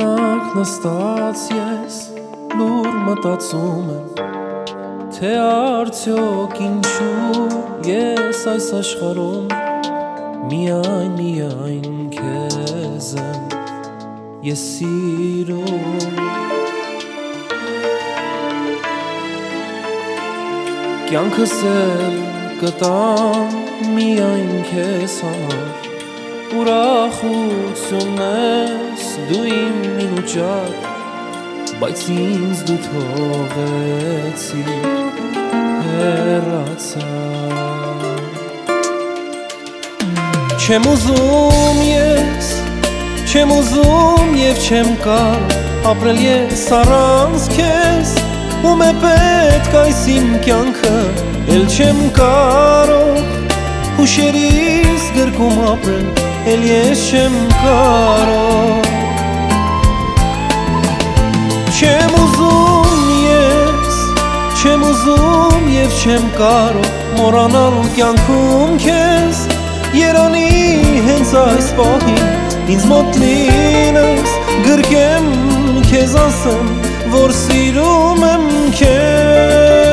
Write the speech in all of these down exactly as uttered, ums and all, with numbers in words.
ժամանակ նստած ես լուր մտածում եմ թե արդյոք ինչու ես այս աշխարհում միայն միայն քեզ եմ ես սիրում կյանքս էլ կտամ միայն քեզ համար ուրախություն ես դու իմ մինուճակ բայց ինձ դու թողեցիր հեռացա չեմ ուզում ես չեմ ուզում և չեմ կարող ապրել ես առանց քեզ ում է պետք այս իմ կյանքը էլ չեմ կարող հուշերիս գրկում ապրել էլ ես չեմ կարող չեմ ուզում ես չեմ ուզում և չեմ կարող մոռանալ կյանքում քեզ երանի հենց այս պահին ինձ մոտ լինես գրկեմ քեզ ասեմ որ սիրում եմ քեզ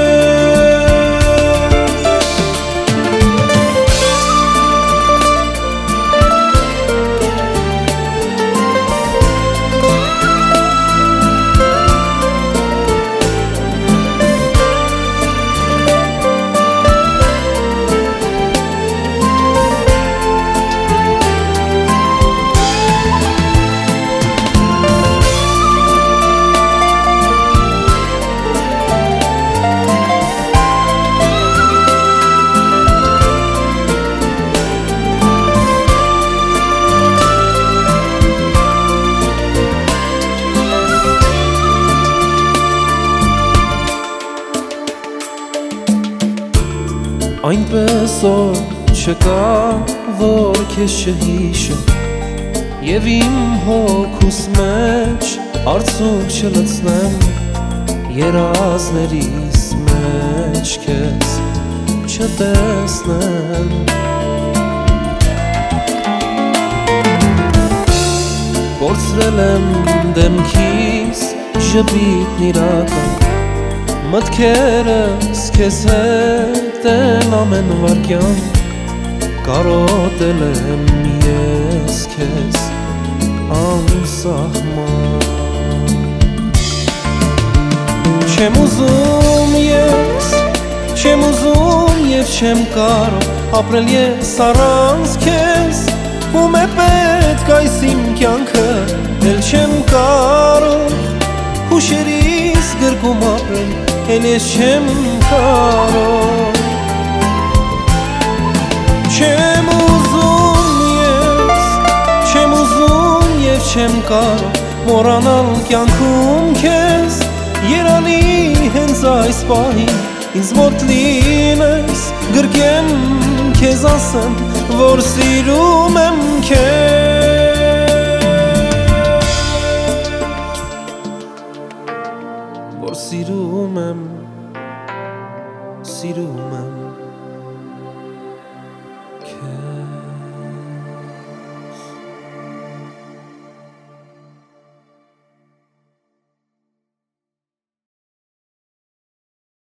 Այնպես որ չկա, որ քեզ չհիշեմ և իմ հոգուս մեջ արցունք չլցնեմ երազներիս մեջ քեզ չտեսնեմ կորցրել եմ դեմքիս ժպիտն իրական մտքերս քեզ հետ են ամեն վարկյան կարոտել եմ ես քեզ անսահման չեմ ուզում ես չեմ ուզում և չեմ կարող ապրել ես առանց քեզ ում է պետք այս իմ կյանքը էլ չեմ կարող հուշերիս գրկում ապրել էլ ես չեմ կարող չեմ ուզում ես չեմ ուզում և չեմ կարող մոռանալ կյանքում քեզ երանի հենց այս պահին ինձ մոտ լինես գրկեմ քեզ ասեմ որ սիրում եմ քեզ որ սիրում եմ սիրում եմ